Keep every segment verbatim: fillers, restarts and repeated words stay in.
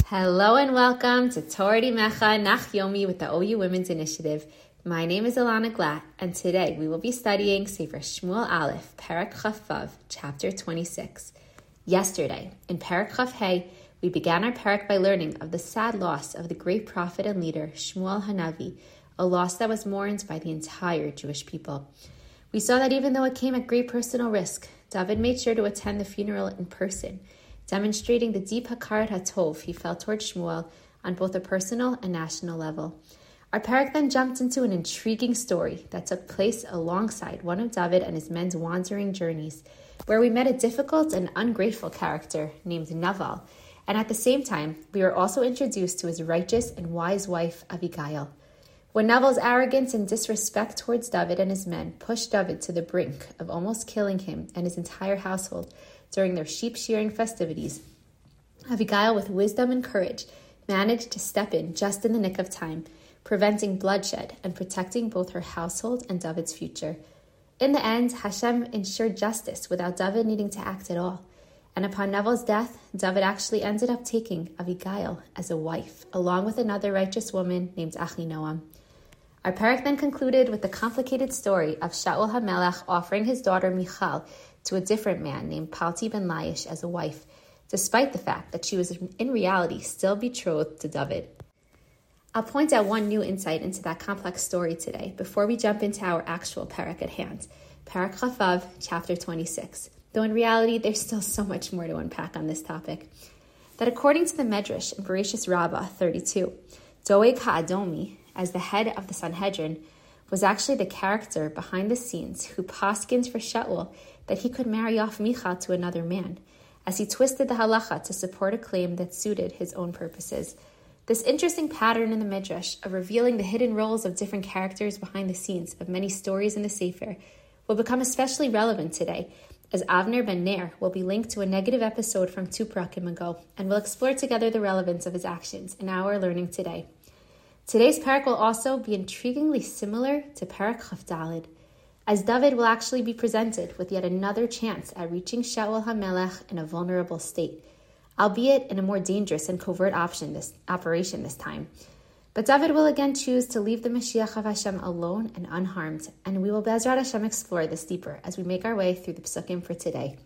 Hello and welcome to Torah Mecha Nach Yomi with the O U Women's Initiative. My name is Ilana Glatt, and today we will be studying Sefer Shmuel Aleph, Perek Chaf Vav, chapter twenty-six. Yesterday, in Perek Chaf Hey, we began our Perek by learning of the sad loss of the great prophet and leader Shmuel Hanavi, a loss that was mourned by the entire Jewish people. We saw that even though it came at great personal risk, David made sure to attend the funeral in person, demonstrating the deep hakarat hatov he felt towards Shmuel on both a personal and national level. Our parak then jumped into an intriguing story that took place alongside one of David and his men's wandering journeys, where we met a difficult and ungrateful character named Naval, and at the same time, we were also introduced to his righteous and wise wife, Abigail. When Naval's arrogance and disrespect towards David and his men pushed David to the brink of almost killing him and his entire household during their sheep shearing festivities, Abigail, with wisdom and courage, managed to step in just in the nick of time, preventing bloodshed and protecting both her household and David's future. In the end, Hashem ensured justice without David needing to act at all. And upon Naval's death, David actually ended up taking Abigail as a wife, along with another righteous woman named Achinoam. Our parak then concluded with the complicated story of Shaul HaMelech offering his daughter Michal to a different man named Palti ben Laish as a wife, despite the fact that she was in reality still betrothed to David. I'll point out one new insight into that complex story today before we jump into our actual parak at hand, Perek Chaf Vav, chapter twenty-six, though in reality there's still so much more to unpack on this topic. That according to the Medrash in Bereshis Rabbah thirty-two, Doeg HaAdomi, as the head of the Sanhedrin, was actually the character behind the scenes who paskins for Shaul that he could marry off Michal to another man, as he twisted the halacha to support a claim that suited his own purposes. This interesting pattern in the Midrash of revealing the hidden roles of different characters behind the scenes of many stories in the Sefer will become especially relevant today, as Avner ben Ner will be linked to a negative episode from two prakim ago, and we'll explore together the relevance of his actions in our learning today. Today's parak will also be intriguingly similar to Perek Chaf Daled, as David will actually be presented with yet another chance at reaching Shaul HaMelech in a vulnerable state, albeit in a more dangerous and covert option this operation this time. But David will again choose to leave the Mashiach of Hashem alone and unharmed, and we will Be'ezrat Hashem explore this deeper as we make our way through the psukim for today.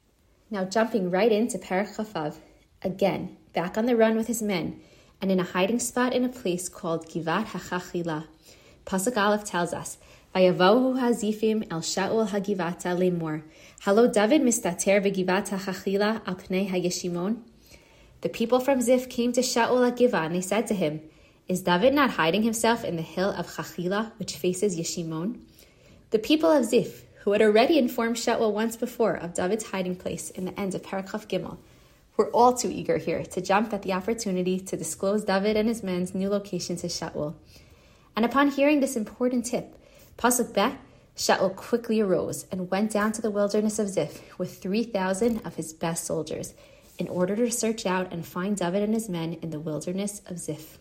Now jumping right into Perek Chaf Vav, again, back on the run with his men, and in a hiding spot in a place called Givat HaChachila. Pasuk Aleph tells us, Vayavohu hazifim el Shaul hagivata lemor. Halo David mistater begivat hachachila al pnei hayeshimon. The people from Ziph came to Shaul HaGivah, and they said to him, Is David not hiding himself in the hill of Chachila, which faces Yeshimon? The people of Ziph, who had already informed Shaul once before of David's hiding place in the end of Perek Chaf Gimel, were all too eager here to jump at the opportunity to disclose David and his men's new location to Shaul. And upon hearing this important tip, Pasuk Bet, Shaul quickly arose and went down to the wilderness of Ziph with three thousand of his best soldiers in order to search out and find David and his men in the wilderness of Ziph.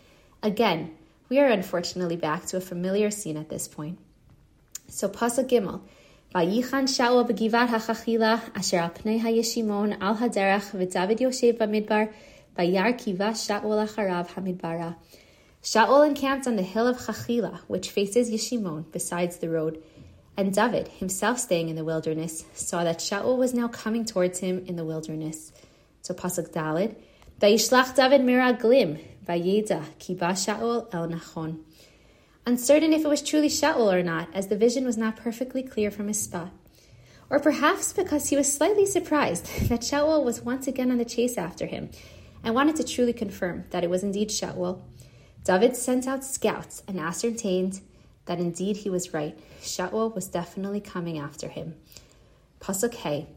Again, we are unfortunately back to a familiar scene at this point. So Pasuk Gimel, Vayichan Shaul begivat hachachila asher al pnei hayeshimon al haderach v'David yoshev b'midbar vayar kiva Shaul acharav hamidbara. Shaul encamped on the hill of Chachila, which faces Yeshimon, besides the road, and David, himself staying in the wilderness, saw that Shaul was now coming towards him in the wilderness. So Pasuk Daled, Vayishlach David miraglim, vayeda ki ba Shaul el nachon. Uncertain if it was truly Shaul or not, as the vision was not perfectly clear from his spot. Or perhaps because he was slightly surprised that Shaul was once again on the chase after him, and wanted to truly confirm that it was indeed Shaul. David sent out scouts and ascertained that indeed he was right. Shaul was definitely coming after him. Pasuk Hey.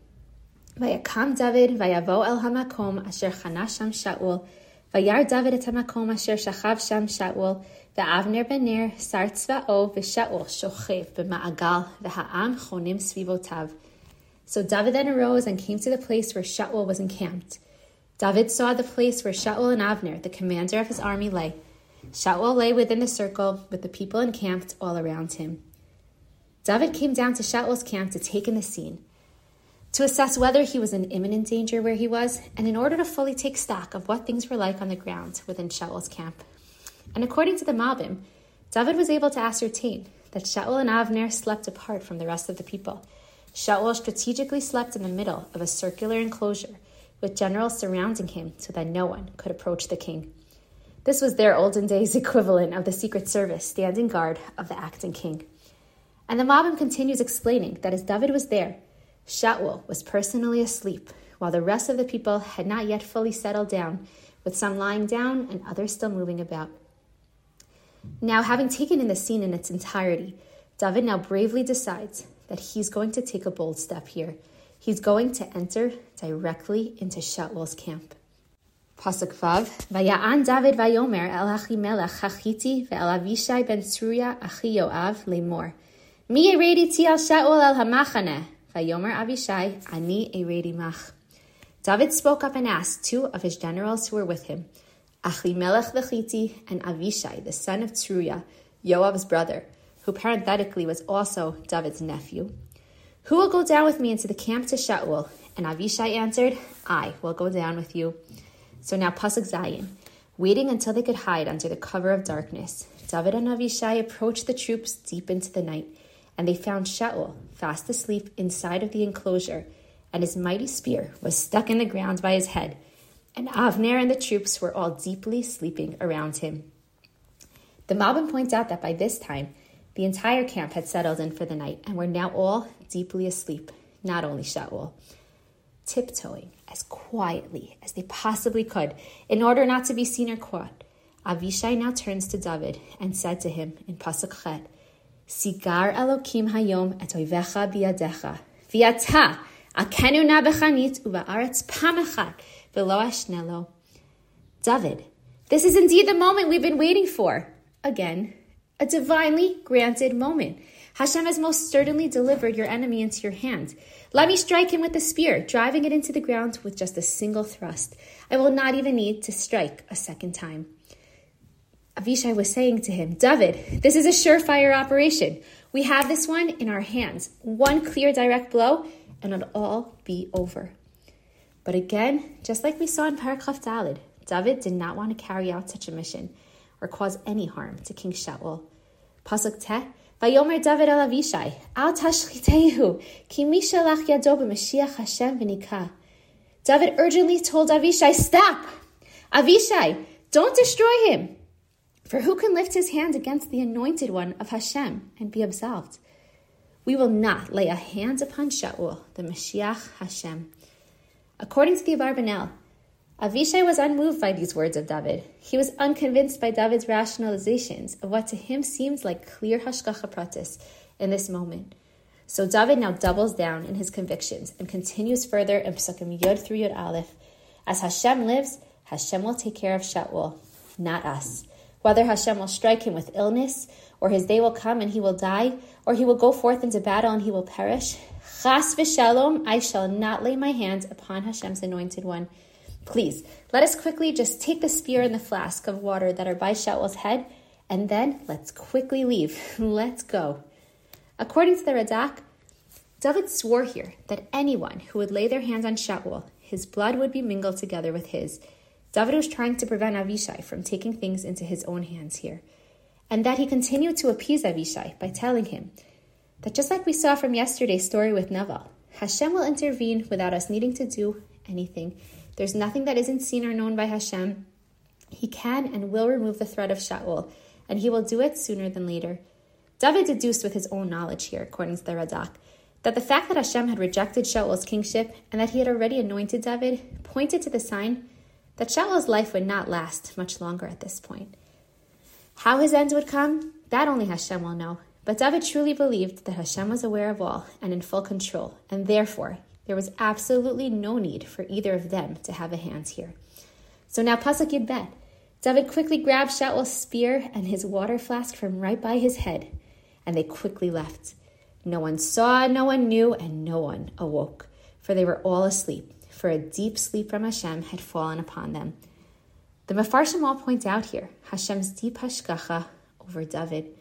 Vayakam David vayavo el hamakom asher chana sham Shaul. Vayar David et hamakom asher shachav sham Shaul. Ve'avner ben Ner sar tzva'o ve'Shaul shochev b'ma'agal ve'ha'am chonim svivotav. So David then arose and came to the place where Shaul was encamped. David saw the place where Shaul and Avner, the commander of his army, lay. Shaul lay within the circle with the people encamped all around him. David came down to Shaul's camp to take in the scene. to assess whether he was in imminent danger where he was, and in order to fully take stock of what things were like on the ground within Shaul's camp. And according to the Malbim, David was able to ascertain that Shaul and Avner slept apart from the rest of the people. Shaul strategically slept in the middle of a circular enclosure, with generals surrounding him so that no one could approach the king. This was their olden days equivalent of the Secret Service standing guard of the acting king. And the Malbim continues explaining that as David was there, Shaul was personally asleep, while the rest of the people had not yet fully settled down, with some lying down and others still moving about. Now, having taken in the scene in its entirety, David now bravely decides that he's going to take a bold step here. He's going to enter directly into Shaul's camp. Pasuk Vav, Vaya'an David vayomer el Achimelech Hachiti ve'el Avishai ben Tzuria achi Yoav lemor. Mi eredi ti al Shaul el hamachaneh, vayomer Avishai, ani eredi mach. David spoke up and asked two of his generals who were with him, Achimelech the Chiti and Avishai, the son of Tzuria, Yoav's brother, who parenthetically was also David's nephew. Who will go down with me into the camp to Shaul? And Avishai answered, I will go down with you. So now Pasuk Zayin, waiting until they could hide under the cover of darkness, David and Avishai approached the troops deep into the night, and they found Shaul fast asleep inside of the enclosure, and his mighty spear was stuck in the ground by his head, and Avner and the troops were all deeply sleeping around him. The Malbim points out that by this time, the entire camp had settled in for the night and were now all deeply asleep, not only Shaul. Tiptoeing as quietly as they possibly could in order not to be seen or caught, Avishai now turns to David and said to him in Pasuk Chet, Sigar Elokim hayom et oivecha biyadecha, v'yata akenu na bechanit uva'aretz pamachat v'lo ashnelo. David, this is indeed the moment we've been waiting for. Again, a divinely granted moment. Hashem has most certainly delivered your enemy into your hand. Let me strike him with the spear, driving it into the ground with just a single thrust. I will not even need to strike a second time. Avishai was saying to him, David, this is a surefire operation. We have this one in our hands. One clear direct blow, and it'll all be over. But again, just like we saw in Parak Chaf Daled, David did not want to carry out such a mission or cause any harm to King Shaul. Pasuk Teh, Vayomer David el Avishai, Al tashchitehu, ki mi shalach yado b'Mashiach Hashem v'nika. David urgently told Avishai, stop! Avishai, don't destroy him! For who can lift his hand against the anointed one of Hashem and be absolved? We will not lay a hand upon Shaul, the Mashiach Hashem. According to the Abarbanel, Avishai was unmoved by these words of David. He was unconvinced by David's rationalizations of what to him seemed like clear hashgacha pratis in this moment. So David now doubles down in his convictions and continues further in Pesukim Yod through Yod Aleph. As Hashem lives, Hashem will take care of Shaul, not us. Whether Hashem will strike him with illness, or his day will come and he will die, or he will go forth into battle and he will perish, chas v'shalom, I shall not lay my hand upon Hashem's anointed one. Please, let us quickly just take the spear and the flask of water that are by Shaul's head, and then let's quickly leave. Let's go. According to the Radak, David swore here that anyone who would lay their hands on Shaul, his blood would be mingled together with his. David was trying to prevent Avishai from taking things into his own hands here, and that he continued to appease Avishai by telling him that just like we saw from yesterday's story with Naval, Hashem will intervene without us needing to do anything. There's nothing that isn't seen or known by Hashem. He can and will remove the threat of Shaul, and he will do it sooner than later. David deduced with his own knowledge here, according to the Radak, that the fact that Hashem had rejected Shaul's kingship and that he had already anointed David pointed to the sign that Shaul's life would not last much longer at this point. How his end would come, that only Hashem will know. But David truly believed that Hashem was aware of all and in full control, and therefore there was absolutely no need for either of them to have a hand here. So now Pasuk Yud Bet. David quickly grabbed Shaul's spear and his water flask from right by his head, and they quickly left. No one saw, no one knew, and no one awoke, for they were all asleep, for a deep sleep from Hashem had fallen upon them. The Mefarshim all point out here Hashem's deep hashgacha over David.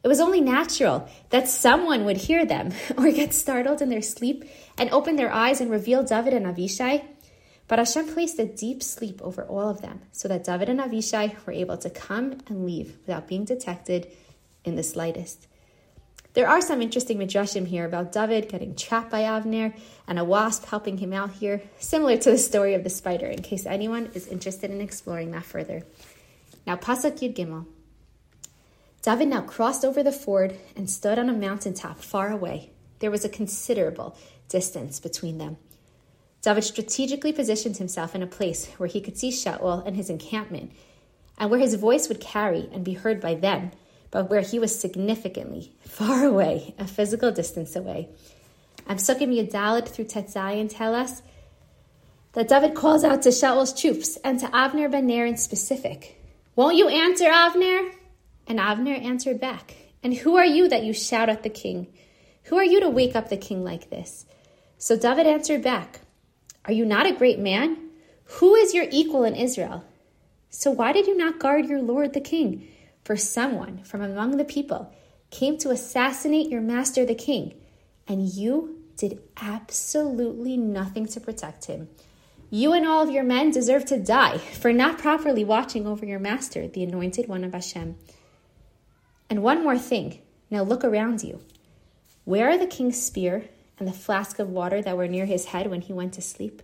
It was only natural that someone would hear them or get startled in their sleep and open their eyes and reveal David and Avishai. But Hashem placed a deep sleep over all of them so that David and Avishai were able to come and leave without being detected in the slightest. There are some interesting midrashim here about David getting trapped by Avner and a wasp helping him out here, similar to the story of the spider, in case anyone is interested in exploring that further. Now, Pasuk Yud Gimel. David now crossed over the ford and stood on a mountaintop far away. There was a considerable distance between them. David strategically positioned himself in a place where he could see Shaul and his encampment, and where his voice would carry and be heard by them, but where he was significantly far away, a physical distance away. And Psukim Yudalad through Tetzayin tell us that David calls out to Shaul's troops and to Avner ben Ner in specific. "Won't you answer, Avner?" And Avner answered back, "And who are you that you shout at the king? Who are you to wake up the king like this?" So David answered back, "Are you not a great man? Who is your equal in Israel? So why did you not guard your lord the king? For someone from among the people came to assassinate your master the king, and you did absolutely nothing to protect him. You and all of your men deserve to die for not properly watching over your master, the anointed one of Hashem. And one more thing, now look around you. Where are the king's spear and the flask of water that were near his head when he went to sleep?"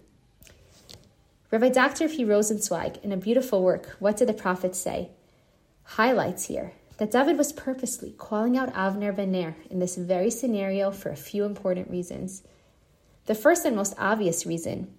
Rabbi Doctor P. Rosenzweig, in a beautiful work, What Did the Prophet Say?, highlights here that David was purposely calling out Avner ben Ner in this very scenario for a few important reasons. The first and most obvious reason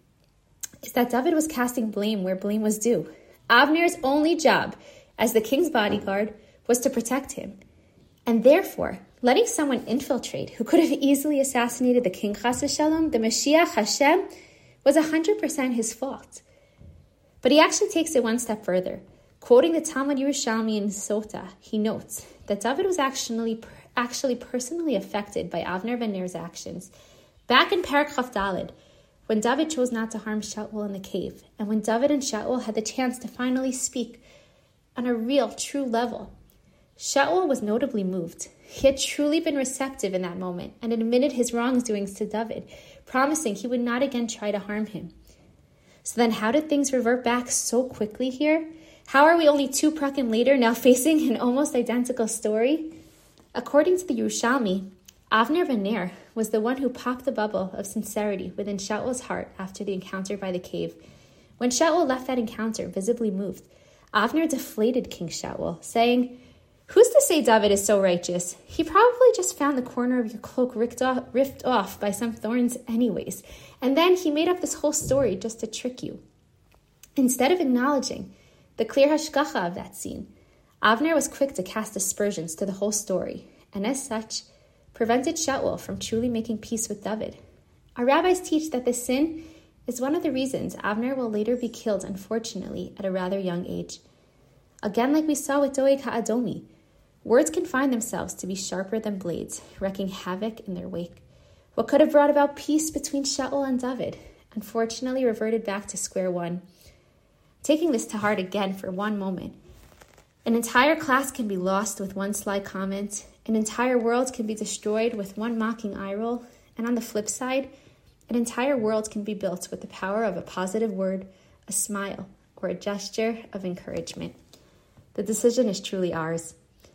is that David was casting blame where blame was due. Avner's only job as the king's bodyguard was to protect him, and therefore letting someone infiltrate who could have easily assassinated the king, Chas v'Shalom, the Mashiach Hashem, was one hundred percent his fault. But he actually takes it one step further. Quoting the Talmud Yerushalmi in Sota, he notes that David was actually actually personally affected by Avner ben Ner's actions. Back in Perek Chaf Daled, when David chose not to harm Shaul in the cave, and when David and Shaul had the chance to finally speak on a real, true level, Shaul was notably moved. He had truly been receptive in that moment and admitted his wrongdoings to David, promising he would not again try to harm him. So then how did things revert back so quickly here? How are we only two prakim later now facing an almost identical story? According to the Yerushalmi, Avner ben Ner was the one who popped the bubble of sincerity within Shaul's heart after the encounter by the cave. When Shaul left that encounter visibly moved, Avner deflated King Shaul, saying, "Who's to say David is so righteous? He probably just found the corner of your cloak ripped off, ripped off by some thorns anyways. And then he made up this whole story just to trick you." Instead of acknowledging the clear hashgacha of that scene, Avner was quick to cast aspersions to the whole story, and as such, prevented Shaul from truly making peace with David. Our rabbis teach that this sin is one of the reasons Avner will later be killed, unfortunately, at a rather young age. Again, like we saw with Doeg HaAdomi, words can find themselves to be sharper than blades, wreaking havoc in their wake. What could have brought about peace between Shaul and David, unfortunately reverted back to square one. Taking this to heart again for one moment, an entire class can be lost with one sly comment, an entire world can be destroyed with one mocking eye roll, and on the flip side, an entire world can be built with the power of a positive word, a smile, or a gesture of encouragement. The decision is truly ours.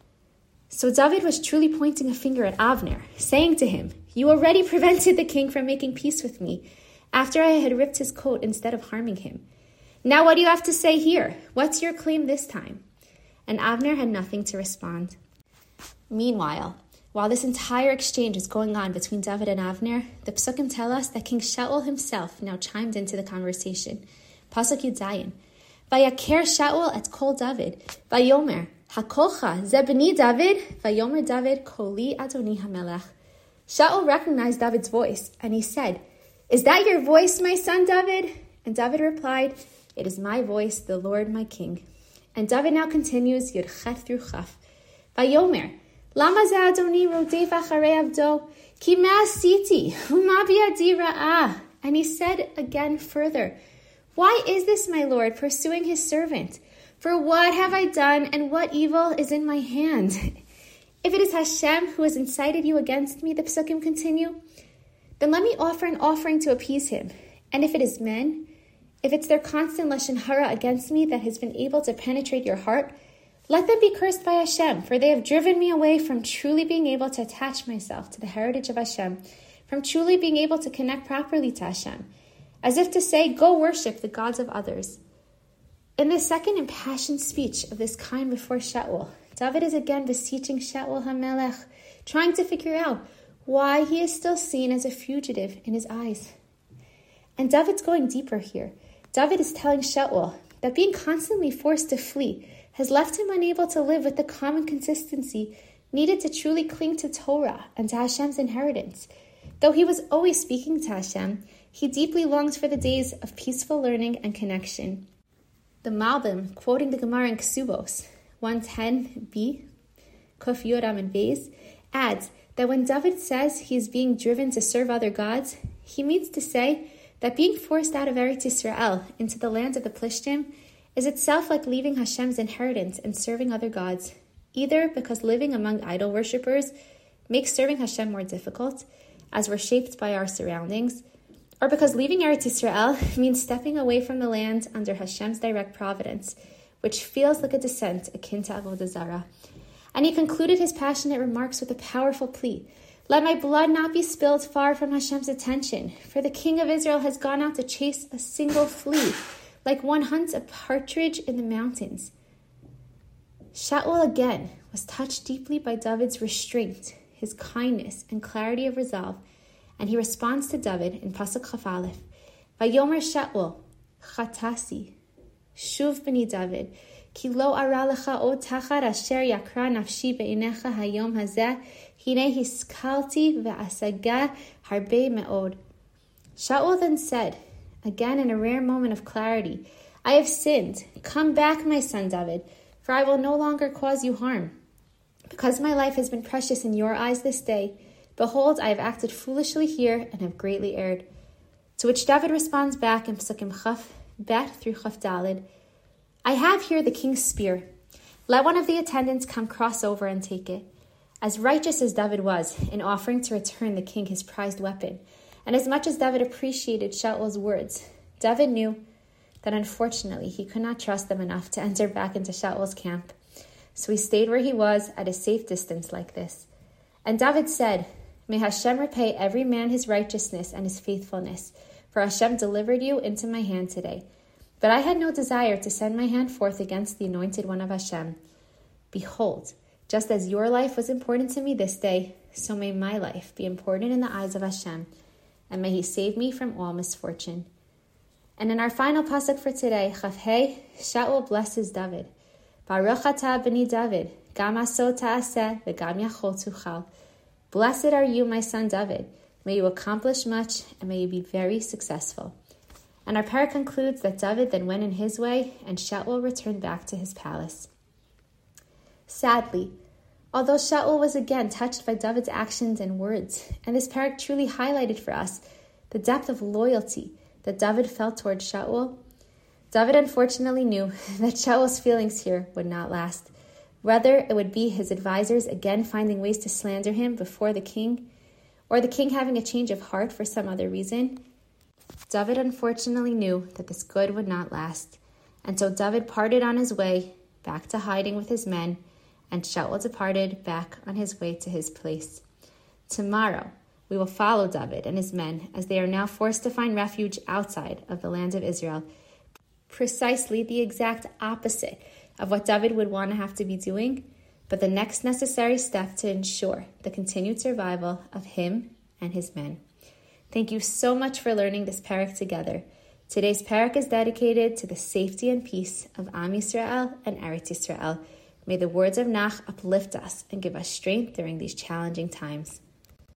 So David was truly pointing a finger at Avner, saying to him, "You already prevented the king from making peace with me after I had ripped his coat instead of harming him. Now what do you have to say here? What's your claim this time?" And Avner had nothing to respond. Meanwhile, while this entire exchange is going on between David and Avner, the Psukim tell us that King Shaul himself now chimed into the conversation. Pasuk Yud Zayin. Vayaker Shaul et kol David, vayomer, hakolcha ze b'ni David, vayomer David koli Adoni hamelech. Shaul recognized David's voice, and he said, "Is that your voice, my son David?" And David replied, "It is my voice, the Lord my king." And David now continues, Yud Chet through Chaf. Vayomer, lama ze Adoni rodef acharei avdo, ki ma asiti, u'ma biyadi ra'ah. And he said again further, "Why is this, my Lord, pursuing his servant? For what have I done, and what evil is in my hand?" If it is Hashem who has incited you against me, the Psukim continue, then let me offer an offering to appease him. And if it is men, if it's their constant lashon hara against me that has been able to penetrate your heart, let them be cursed by Hashem, for they have driven me away from truly being able to attach myself to the heritage of Hashem, from truly being able to connect properly to Hashem, as if to say, go worship the gods of others. In this second impassioned speech of this kind before Shaul, David is again beseeching Shaul HaMelech, trying to figure out why he is still seen as a fugitive in his eyes. And David's going deeper here. David is telling Shaul that being constantly forced to flee has left him unable to live with the common consistency needed to truly cling to Torah and to Hashem's inheritance. Though he was always speaking to Hashem, he deeply longed for the days of peaceful learning and connection. The Malbim, quoting the Gemara in Ksubos, one ten b, Kuf Yoram and Beis, adds that when David says he is being driven to serve other gods, he means to say that being forced out of Eretz Yisrael into the land of the Plishtim is itself like leaving Hashem's inheritance and serving other gods, either because living among idol worshippers makes serving Hashem more difficult, as we're shaped by our surroundings, or because leaving Eretz Yisrael means stepping away from the land under Hashem's direct providence, which feels like a descent akin to Avodah Zarah. And he concluded his passionate remarks with a powerful plea. Let my blood not be spilled far from Hashem's attention, for the king of Israel has gone out to chase a single flea, like one hunts a partridge in the mountains. Shaul again was touched deeply by David's restraint, his kindness, and clarity of resolve, and he responds to David in Pasuk Chaf Aleph, Vayomer Shaul, Chatasi, Shuv b'ni David, Ki lo ara lecha od tachar asher yakra nafshi be'inecha hayom hazeh, hine hiskalti ve'asaga harbe me'od. Shaul then said, again in a rare moment of clarity, I have sinned. Come back, my son David, for I will no longer cause you harm. Because my life has been precious in your eyes this day, behold, I have acted foolishly here and have greatly erred. To which David responds back in Psukim Chaf Bet through Chaf Dalid, I have here the king's spear. Let one of the attendants come cross over and take it. As righteous as David was in offering to return the king his prized weapon, and as much as David appreciated Shaul's words, David knew that unfortunately he could not trust them enough to enter back into Shaul's camp. So he stayed where he was at a safe distance like this. And David said, May Hashem repay every man his righteousness and his faithfulness, for Hashem delivered you into my hand today. But I had no desire to send my hand forth against the anointed one of Hashem. Behold, just as your life was important to me this day, so may my life be important in the eyes of Hashem, and may he save me from all misfortune. And in our final pasuk for today, Chaf Hei, Shaul blesses David. Baruch atah b'ni David, gam aso ta'aseh v'gam yachol tuchal. Blessed are you, my son David. May you accomplish much, and may you be very successful. And our parak concludes that David then went in his way, and Shaul returned back to his palace. Sadly, although Shaul was again touched by David's actions and words, and this parak truly highlighted for us the depth of loyalty that David felt toward Shaul, David unfortunately knew that Shaul's feelings here would not last. Whether it would be his advisors again finding ways to slander him before the king, or the king having a change of heart for some other reason, David unfortunately knew that this good would not last, and so David parted on his way back to hiding with his men, and Shaul departed back on his way to his place. Tomorrow, we will follow David and his men as they are now forced to find refuge outside of the land of Israel, precisely the exact opposite of what David would want to have to be doing, but the next necessary step to ensure the continued survival of him and his men. Thank you so much for learning this parak together. Today's parak is dedicated to the safety and peace of Am Yisrael and Eretz Yisrael. May the words of Nach uplift us and give us strength during these challenging times.